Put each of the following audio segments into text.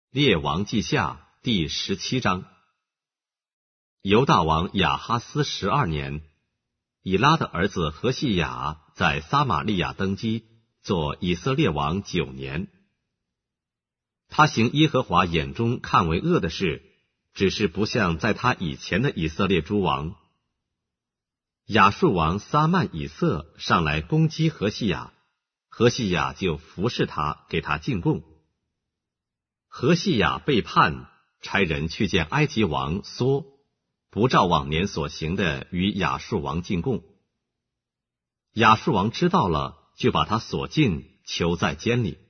列王记下第17章。犹大王亚哈斯12年，以拉的儿子何西雅在撒玛利亚登基，做以色列王9年。他行耶和华眼中看为恶的事，只是不像在他以前的以色列诸王。亚述王撒曼以色上来攻击何西雅，何西雅就服侍他，给他进贡。何西雅背叛，差人去见埃及王梭，不照往年所行的与亚述王进贡。亚述王知道了，就把他锁禁，囚在监里。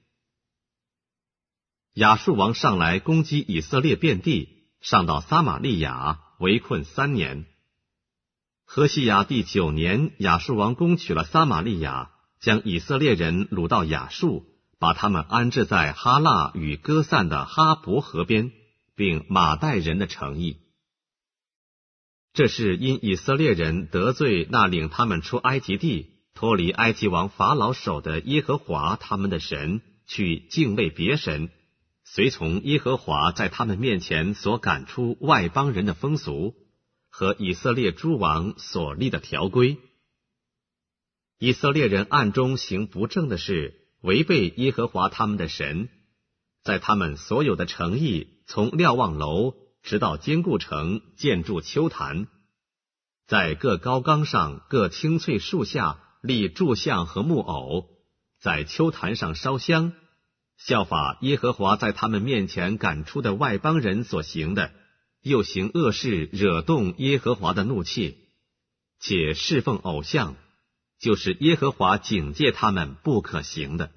亚述王上来攻击以色列遍地，上到撒玛利亚，围困3年。何西雅第9年，亚述王攻取了撒玛利亚，将以色列人掳到亚述，把他们安置在哈腊与歌散的哈伯河边，并马代人的城邑。这是因以色列人得罪那领他们出埃及地、脱离埃及王法老手的耶和华他们的神，去敬畏别神，随从耶和华在他们面前所赶出外邦人的风俗，和以色列诸王所立的条规。以色列人暗中行不正的事，违背耶和华他们的神，在他们所有的城邑，从瞭望楼直到坚固城，建筑丘坛，在各高冈上、各青翠树下立柱像和木偶，在丘坛上烧香，效法耶和华在他们面前赶出的外邦人所行的，又行恶事，惹动耶和华的怒气，且侍奉偶像，就是耶和华警戒他们不可行的。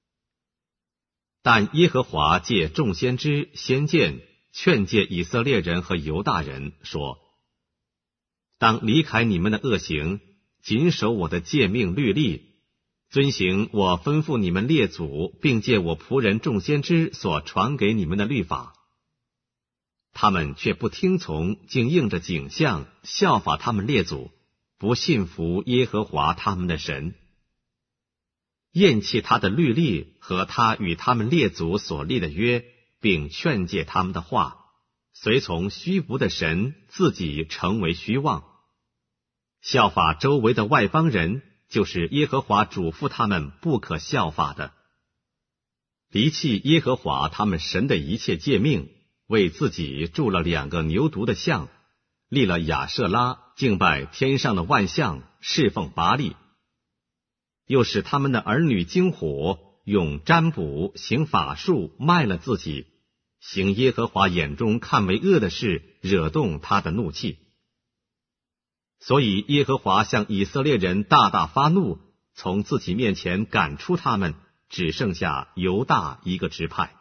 但耶和华借众先知先见劝诫以色列人和犹大人说：当离开你们的恶行，谨守我的诫命律例，遵行我吩咐你们列祖，并借我仆人众先知所传给你们的律法。他们却不听从，竟应着景象，效法他们列祖，不信服耶和华他们的神，厌弃他的律例和他与他们列祖所立的约，并劝诫他们的话，随从虚无的神，自己成为虚妄，效法周围的外邦人，就是耶和华嘱咐他们不可效法的，离弃耶和华他们神的一切诫命，为自己铸了2个牛犊的像，立了亚舍拉，敬拜天上的万象，侍奉巴力，又使他们的儿女经火，用占卜行法术，卖了自己，行耶和华眼中看为恶的事，惹动他的怒气。所以耶和华向以色列人大大发怒，从自己面前赶出他们，只剩下犹大一个支派。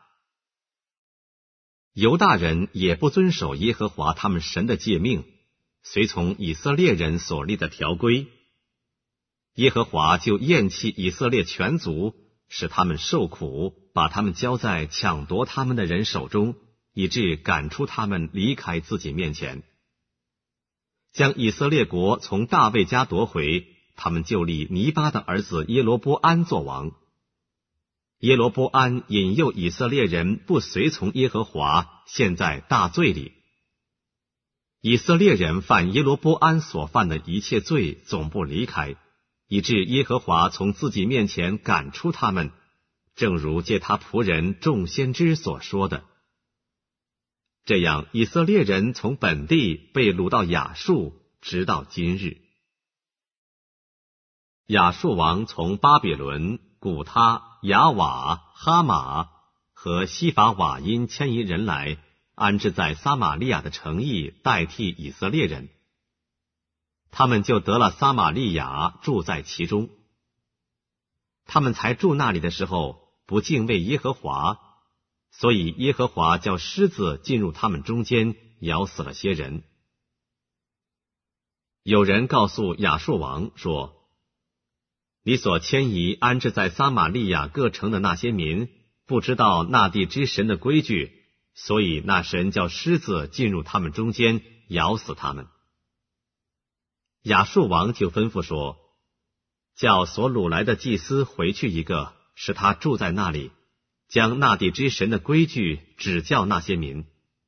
犹大人也不遵守耶和华他们神的诫命，随从以色列人所立的条规。耶和华就厌弃以色列全族，使他们受苦，把他们交在抢夺他们的人手中，以致赶出他们离开自己面前。将以色列国从大卫家夺回，他们就立尼巴的儿子耶罗波安做王。耶罗波安引诱以色列人不随从耶和华，陷在大罪里。以色列人犯耶罗波安所犯的一切罪，总不离开，以致耶和华从自己面前赶出他们，正如借他仆人众先知所说的。这样以色列人从本地被掳到亚述，直到今日。亚述王从巴比伦、古他、雅瓦、哈马和西法瓦因迁移人来，安置在撒玛利亚的城邑，代替以色列人。他们就得了撒玛利亚，住在其中。他们才住那里的时候，不敬畏耶和华，所以耶和华叫狮子进入他们中间，咬死了些人。有人告诉亚述王说：你所迁移安置在撒玛利亚各城的那些民，不知道那地之神的规矩，所以那神叫狮子进入他们中间，咬死他们。亚述王就吩咐说：叫所掳来的祭司回去一个，使他住在那里， 将那地之神的规矩指教那些民。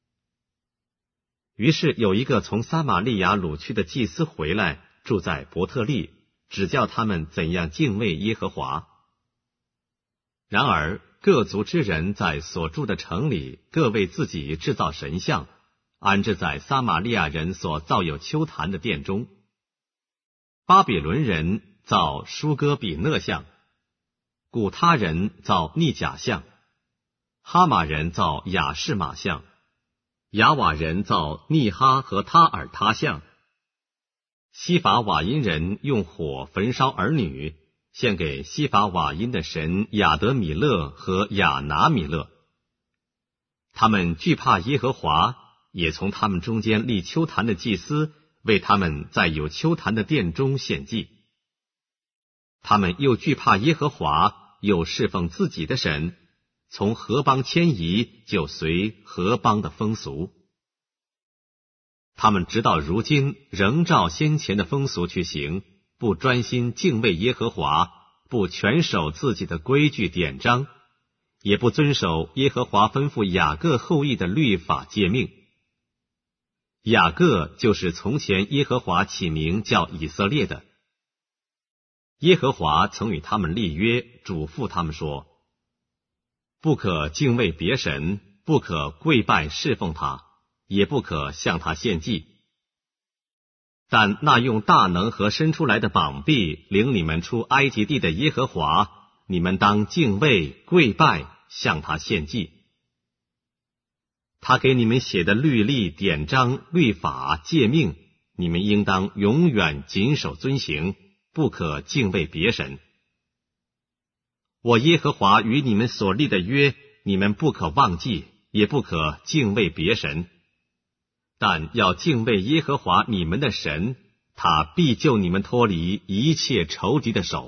于是有一个从撒玛利亚掳去的祭司回来，住在伯特利，指教他们怎样敬畏耶和华。然而各族之人在所住的城里，各为自己制造神像，安置在撒玛利亚人所造有丘坛的殿中。巴比伦人造舒哥比讷像，古他人造逆甲像，哈马人造亚士玛像，雅瓦人造逆哈和他尔他像。西法瓦因人用火焚烧儿女，献给西法瓦因的神亚德米勒和亚拿米勒。他们惧怕耶和华，也从他们中间立丘坛的祭司，为他们在有丘坛的殿中献祭。他们又惧怕耶和华，又侍奉自己的神，从何邦迁移，就随何邦的风俗。他们直到如今仍照先前的风俗去行，不专心敬畏耶和华，不全守自己的规矩典章，也不遵守耶和华吩咐雅各后裔的律法诫命。雅各就是从前耶和华起名叫以色列的。耶和华曾与他们立约，嘱咐他们说：不可敬畏别神，不可跪拜侍奉他，也不可向他献祭。但那用大能和伸出来的膀臂领你们出埃及地的耶和华，你们当敬畏、跪拜，向他献祭。他给你们写的律例、典章、律法、诫命，你们应当永远谨守遵行，不可敬畏别神。我耶和华与你们所立的约，你们不可忘记，也不可敬畏别神，但要敬畏耶和华你们的神，他必救你们脱离一切仇敌的手。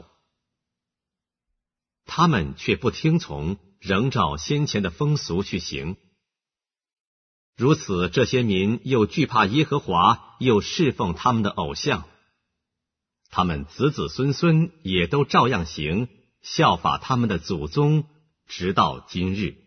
他们却不听从，仍照先前的风俗去行。如此，这些民又惧怕耶和华，又侍奉他们的偶像。他们子子孙孙也都照样行，效法他们的祖宗，直到今日。